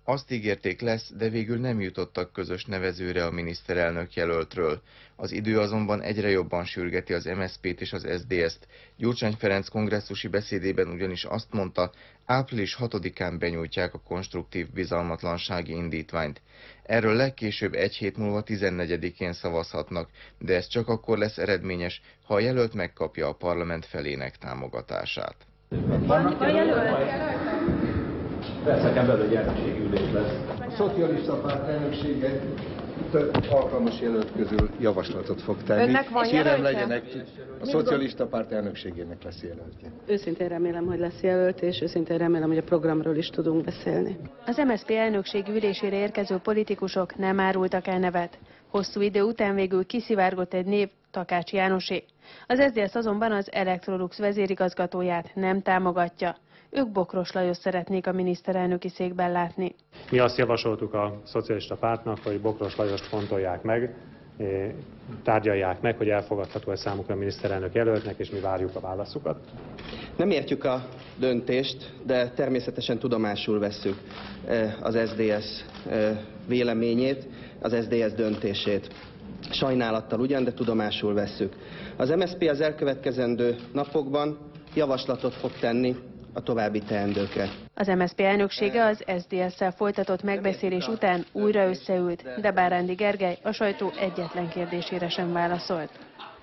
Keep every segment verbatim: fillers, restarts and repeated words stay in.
Azt ígérték lesz, de végül nem jutottak közös nevezőre a miniszterelnök jelöltről. Az idő azonban egyre jobban sürgeti az em es zé pét és az es zé dé es-t. Gyurcsány Ferenc kongresszusi beszédében ugyanis azt mondta, április hatodikán benyújtják a konstruktív bizalmatlansági indítványt. Erről legkésőbb egy hét múlva tizennegyedikén szavazhatnak, de ez csak akkor lesz eredményes, ha a jelölt megkapja a parlament felének támogatását. Vannak jelöltek? Persze, belőle egy elnökségi ülés lesz. A szocialista párt elnöksége több alkalmas jelölt közül javaslatot fog tenni. Önnek van Kérem, legyenek, a szocialista párt elnökségének lesz jelöltje. Őszintén remélem, hogy lesz jelölt, és őszintén remélem, hogy a programról is tudunk beszélni. Az em es zé pé elnökségi ülésére érkező politikusok nem árultak el nevet. Hosszú idő után végül kiszivárgott egy név, Takács Jánosé. Az es zé dé es azonban az Electrolux vezérigazgatóját nem támogatja. Ők Bokros Lajost szeretnék a miniszterelnöki székben látni. Mi azt javasoltuk a szocialista pártnak, hogy Bokros Lajost fontolják meg, tárgyalják meg, hogy elfogadható-e számukra a miniszterelnök jelöltnek, és mi várjuk a válaszukat. Nem értjük a döntést, de természetesen tudomásul vesszük az es zé dé es véleményét, az es zé dé es döntését. Sajnálattal ugyan, de tudomásul vesszük. Az em es zé pé az elkövetkezendő napokban javaslatot fog tenni a további teendőkre. Az em es zé pé elnöksége az es zé dé es-szel folytatott megbeszélés után újra összeült, de Bárándi Gergely a sajtó egyetlen kérdésére sem válaszolt.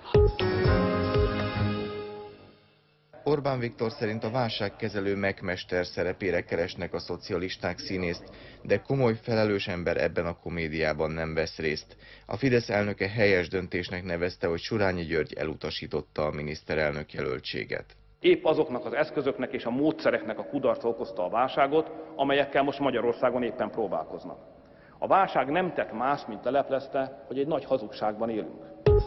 Orbán Viktor szerint a válságkezelő megmester szerepére keresnek a szocialisták színészt, de komoly, felelős ember ebben a komédiában nem vesz részt. A Fidesz elnöke helyes döntésnek nevezte, hogy Surányi György elutasította a miniszterelnök jelöltséget. Épp azoknak az eszközöknek és a módszereknek a kudarca okozta a válságot, amelyekkel most Magyarországon éppen próbálkoznak. A válság nem tett más, mint leleplezte, hogy egy nagy hazugságban élünk.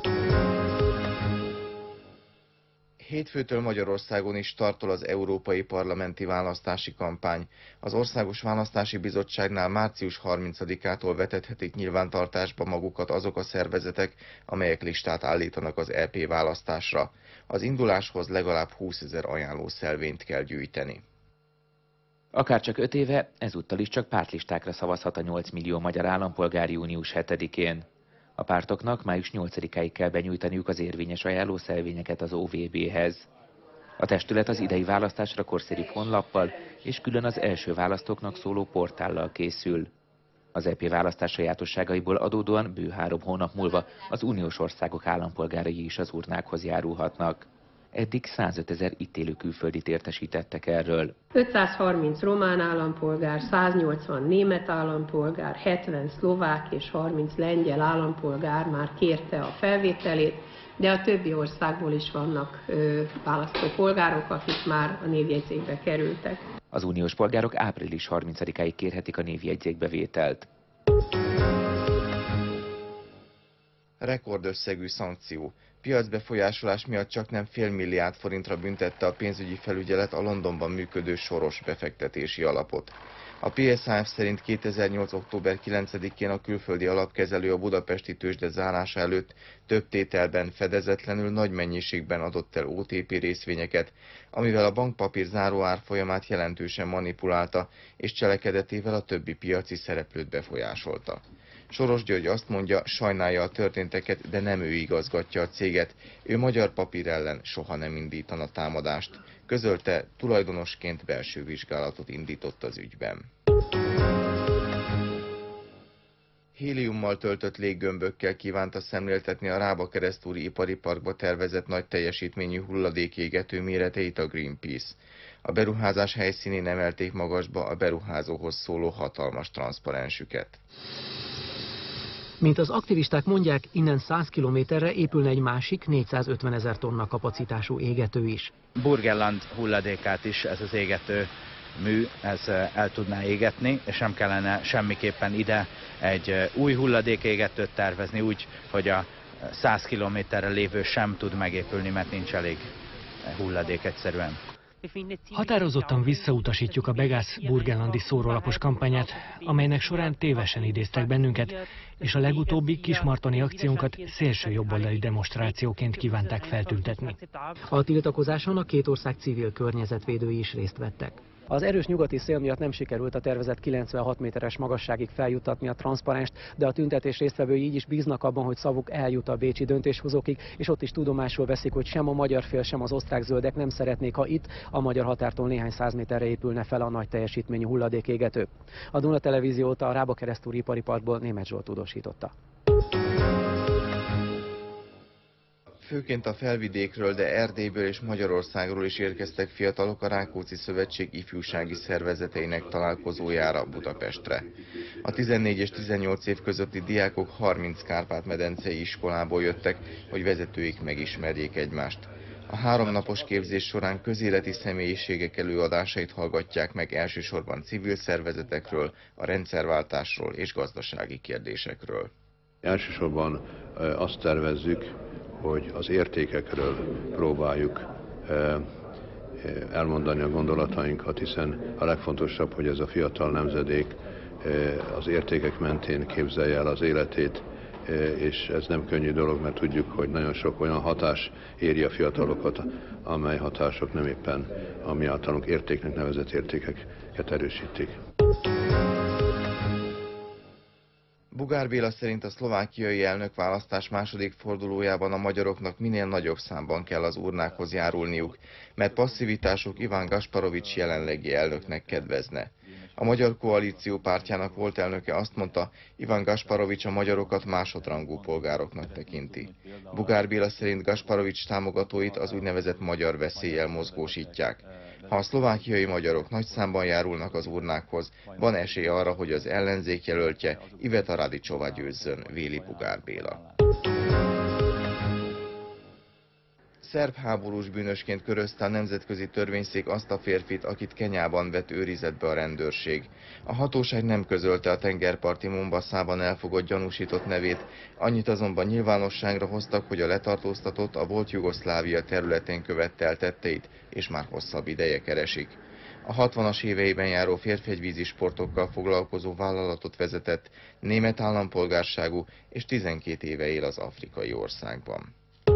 Hétfőtől Magyarországon is startol az európai parlamenti választási kampány. Az Országos Választási Bizottságnál március harmincadikától vetethetik nyilvántartásba magukat azok a szervezetek, amelyek listát állítanak az é pé választásra. Az induláshoz legalább húszezer ajánlószelvényt kell gyűjteni. Akárcsak öt éve, ezúttal is csak pártlistákra szavazhat a nyolc millió magyar állampolgár június hetedikén. A pártoknak május nyolcadikáig kell benyújtaniuk az érvényes ajánlószelvényeket az o vé bé-hez. A testület az idei választásra korszerűbb honlappal és külön az első választóknak szóló portállal készül. Az é pé választás sajátosságaiból adódóan bő három hónap múlva az uniós országok állampolgárai is az urnákhoz járulhatnak. Eddig százötezer itt élő külföldit értesítettek erről. ötszázharminc román állampolgár, száznyolcvan német állampolgár, hetven szlovák és harminc lengyel állampolgár már kérte a felvételét, de a többi országból is vannak ö, választópolgárok, akik már a névjegyzékbe kerültek. Az uniós polgárok április harmincadikáig kérhetik a névjegyzékbevételt. Rekordösszegű szankció. Piacbefolyásolás miatt csaknem fél milliárd forintra büntette a pénzügyi felügyelet a Londonban működő Soros befektetési alapot. A pé es há ef szerint kétezer-nyolc. október kilencedikén a külföldi alapkezelő a budapesti tőzsde zárása előtt több tételben fedezetlenül nagy mennyiségben adott el o té pé részvényeket, amivel a bankpapír záróárfolyamát jelentősen manipulálta, és cselekedetével a többi piaci szereplőt befolyásolta. Soros György azt mondja, sajnálja a történteket, de nem ő igazgatja a céget. Ő magyar papír ellen soha nem indítana támadást. Közölte, tulajdonosként belső vizsgálatot indított az ügyben. Héliummal töltött léggömbökkel kívánta szemléltetni a Rába-Keresztúri ipari parkba tervezett nagy teljesítményű hulladékégető méreteit a Greenpeace. A beruházás helyszínén emelték magasba a beruházóhoz szóló hatalmas transzparensüket. Mint az aktivisták mondják, innen száz kilométerre épülne egy másik négyszázötvenezer tonna kapacitású égető is. Burgenland hulladékát is ez az égető mű ez el tudná égetni, és nem kellene semmiképpen ide egy új hulladékégetőt tervezni úgy, hogy a száz kilométerre lévő sem tud megépülni, mert nincs elég hulladék egyszerűen. Határozottan visszautasítjuk a Begász burgenlandi szórólapos kampányát, amelynek során tévesen idéztek bennünket, és a legutóbbi kismartoni akciónkat szélsőjobboldali demonstrációként kívánták feltüntetni. A tiltakozáson a két ország civil környezetvédői is részt vettek. Az erős nyugati szél miatt nem sikerült a tervezett kilencvenhat méteres magasságig feljuttatni a transzparenst, de a tüntetés résztvevői így is bíznak abban, hogy szavuk eljut a bécsi döntéshozókig, és ott is tudomásul veszik, hogy sem a magyar fél, sem az osztrák zöldek nem szeretnék, ha itt a magyar határtól néhány száz méterre épülne fel a nagy teljesítményű hulladékégető. A Duna Televíziót a Rába-Keresztúri ipari parkból Németh Zsolt tudósította. Főként a felvidékről, de Erdélyből és Magyarországról is érkeztek fiatalok a Rákóczi Szövetség ifjúsági szervezeteinek találkozójára Budapestre. A tizennégy és tizennyolc év közötti diákok harminc kárpát-medencei iskolából jöttek, hogy vezetőik megismerjék egymást. A háromnapos képzés során közéleti személyiségek előadásait hallgatják meg elsősorban civil szervezetekről, a rendszerváltásról és gazdasági kérdésekről. Elsősorban azt tervezzük, hogy az értékekről próbáljuk elmondani a gondolatainkat, hiszen a legfontosabb, hogy ez a fiatal nemzedék az értékek mentén képzelje el az életét, és ez nem könnyű dolog, mert tudjuk, hogy nagyon sok olyan hatás éri a fiatalokat, amely hatások nem éppen a mi általunk értéknek nevezett értékeket erősítik. Bugár Béla szerint a szlovákiai elnökválasztás második fordulójában a magyaroknak minél nagyobb számban kell az urnákhoz járulniuk, mert passzivitásuk Iván Gasparovics jelenlegi elnöknek kedvezne. A Magyar Koalíció pártjának volt elnöke azt mondta, Iván Gasparovics a magyarokat másodrangú polgároknak tekinti. Bugár Béla szerint Gasparovics támogatóit az úgynevezett magyar veszéllyel mozgósítják. Ha a szlovákiai magyarok nagy számban járulnak az urnákhoz, van esély arra, hogy az ellenzék jelöltje Iveta Radicsová győzzön, véli Bugár Béla. Szerb háborús bűnösként körözte a nemzetközi törvényszék azt a férfit, akit Kenyában vett őrizetbe a rendőrség. A hatóság nem közölte a tengerparti Mombaszában elfogott gyanúsított nevét, annyit azonban nyilvánosságra hoztak, hogy a letartóztatott a volt Jugoszlávia területén követte el tetteit, és már hosszabb ideje keresik. A hatvanas éveiben járó férfi egy vízisportokkal foglalkozó vállalatot vezetett, német állampolgárságú, és tizenkét éve él az afrikai országban.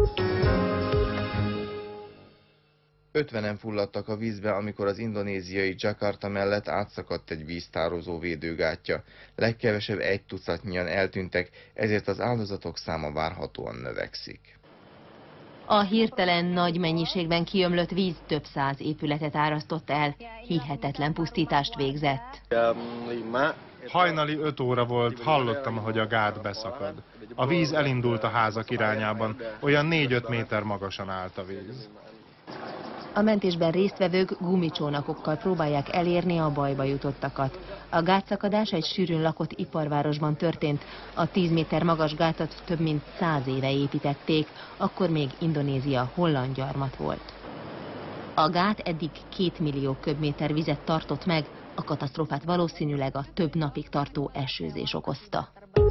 ötvenen fulladtak a vízbe, amikor az indonéziai Jakarta mellett átszakadt egy víztározó védőgátja. Legkevesebb egy tucatnyian eltűntek, ezért az áldozatok száma várhatóan növekszik. A hirtelen nagy mennyiségben kiömlött víz több száz épületet árasztott el, hihetetlen pusztítást végzett. Hajnali öt óra volt, hallottam, hogy a gát beszakad. A víz elindult a házak irányában, olyan négy-öt méter magasan állt a víz. A mentésben résztvevők gumicsónakokkal próbálják elérni a bajba jutottakat. A gátszakadás egy sűrűn lakott iparvárosban történt. A tíz méter magas gátat több mint száz éve építették, akkor még Indonézia holland gyarmat volt. A gát eddig két millió köbméter vizet tartott meg, a katasztrófát valószínűleg a több napig tartó esőzés okozta.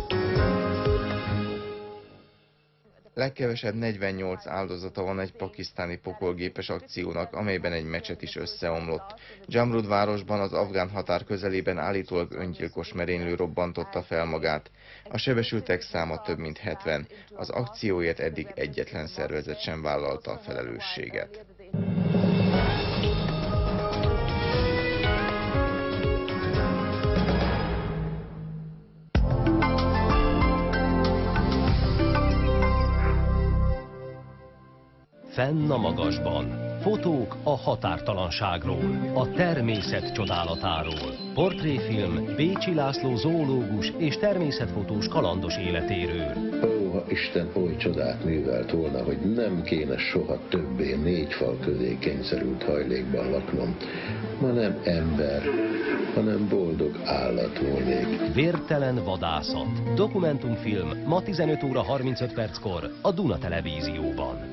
Legkevesebb negyvennyolc áldozata van egy pakisztáni pokolgépes akciónak, amelyben egy mecset is összeomlott. Jamrud városban az afgán határ közelében állítólag öngyilkos merénylő robbantotta fel magát. A sebesültek száma több mint hetven. Az akcióért eddig egyetlen szervezet sem vállalta a felelősséget. Fenn a magasban. Fotók a határtalanságról, a természet csodálatáról. Portréfilm Bécsi László zoológus és természetfotós kalandos életéről. Ó, ha Isten oly csodát művelt volna, hogy nem kéne soha többé négy fal közé kényszerült hajlékban laknom. Ma nem ember, hanem boldog állat volnék. Vértelen vadászat. Dokumentumfilm ma tizenöt óra harmincöt perckor a Duna Televízióban.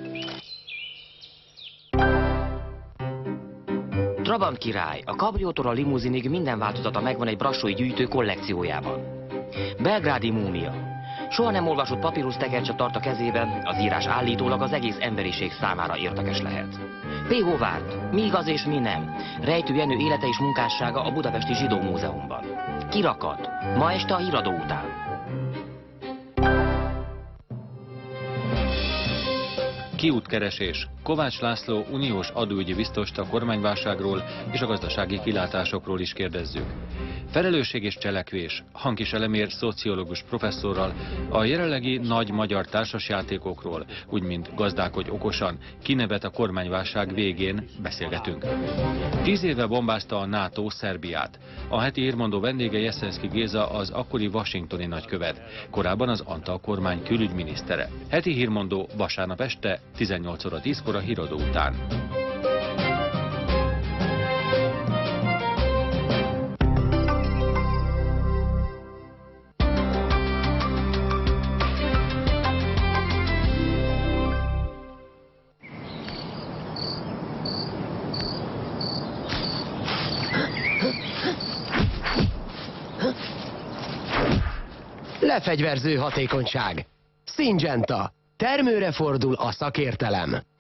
Trabant király, a kabriótól a limuzinig minden változata megvan egy brassói gyűjtő kollekciójában. Belgrádi múmia. Soha nem olvasott papírusz tekercset tart a kezében, az írás állítólag az egész emberiség számára érdekes lehet. P. Hovárd, mi igaz és mi nem. Rejtő Jenő élete és munkássága a Budapesti Zsidó Múzeumban. Kirakat, ma este a híradó után. Kiútkeresés. Kovács László uniós adóügyi biztost a kormányválságról és a gazdasági kilátásokról is kérdezzük. Felelősség és cselekvés. Hankis Elemér szociológus professzorral a jelenlegi nagy magyar társasjátékokról, úgy mint Gazdálkodj okosan, kinevet a kormányválság végén beszélgetünk. Tíz éve bombázta a NATO Szerbiát. A heti hírmondó vendége Jeszenszky Géza, az akkori washingtoni nagykövet, korábban az Antal kormány külügyminisztere. Heti hírmondó vasárnap este tizennyolc óra tízkor a híradó után. Lefegyverző hatékonyság. Syngenta. Termőre fordul a szakértelem.